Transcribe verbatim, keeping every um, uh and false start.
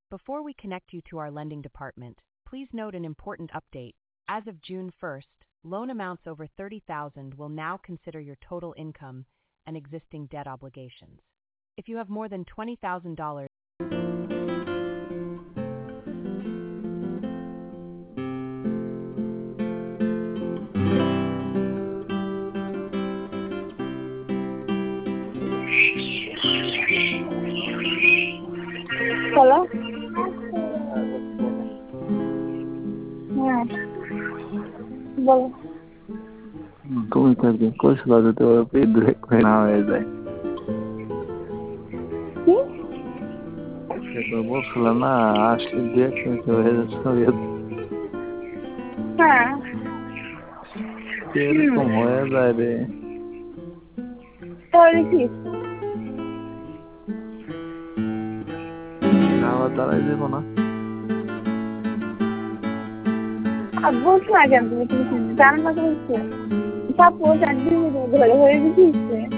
Before we connect you to our lending department, please note an important update. As of June first, loan amounts over thirty thousand dollars will now consider your total income and existing debt obligations. If you have more than twenty thousand dollars, Hello? হ্যাঁ বলো। তুমি তো একদিন কইছিলা যে তোমার পেট break না হয়ে যায়। কি? সেটা বলছিলা না আসলে দু এক মিনিটে হয়ে যাচ্ছে। হ্যাঁ এরকম হয়ে যায় রে। তাহলে কি? আবার দাঁড়াই দেবো না। আর বলছো না কেন তুমি তুমি জানো না বলছো সাপোজ একদিন ধরে হয়ে গেছে।